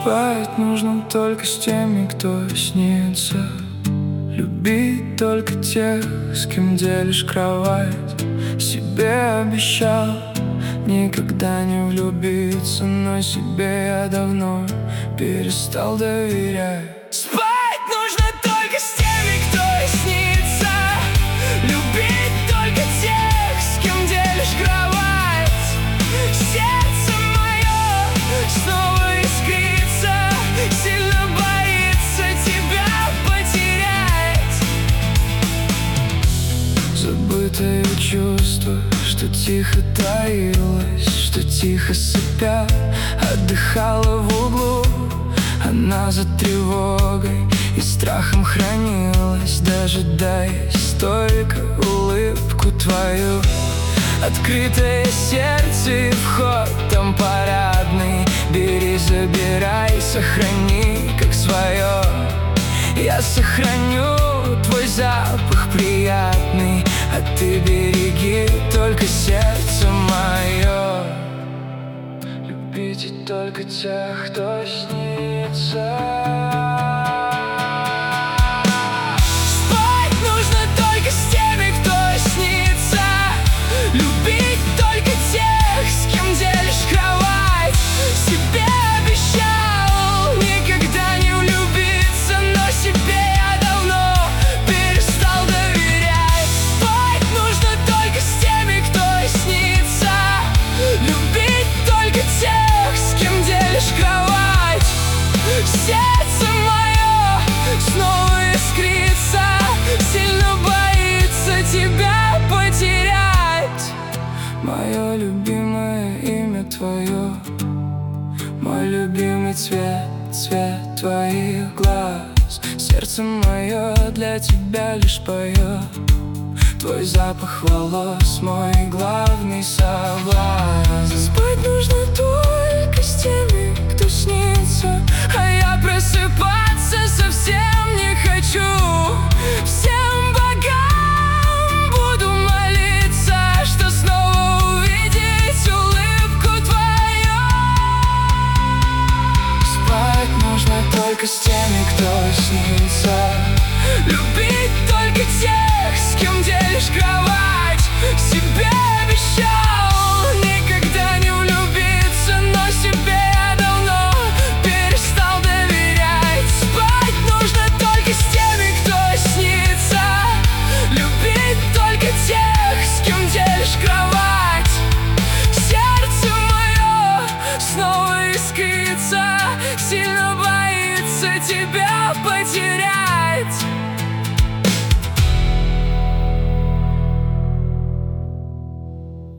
Спать нужно только с теми, кто снится. Любить только тех, с кем делишь кровать. Себе обещал никогда не влюбиться, но себе я давно перестал доверять. Спать нужно только с теми, кто снится. Любить только тех, с кем делишь кровать. Сердце мое снова искрится, сильно боится тебя потерять. Забытое чувство, что тихо таилось, что тихо сопя отдыхала в углу. Она за тревогой и страхом хранилась, дожидаясь только улыбку твою. Открытое сердце и вход там парадный. Бери, забирай, сохрани как свое. Я сохраню твой запах приятный, а ты береги только сердце мое. Любите только тех, кто снится. Сердце мое снова искрится, сильно боится тебя потерять. Мое любимое имя твое, мой любимый цвет, цвет твоих глаз. Сердце мое для тебя лишь поет. Твой запах волос, мой главный соблазн. Спать нужно только с теми, кто снится, а я просыпаться совсем не хочу. Всем богам буду молиться, что снова увидеть улыбку твою. Спать нужно только с теми, кто снится. Любить только тех, с кем делишь кровать. Себе обещал никогда не влюбиться, но себе я давно перестал доверять. Спать нужно только с теми, кто снится. Любить только тех, с кем делишь кровать. Сердце мое снова искрится, сильно боится тебя потерять.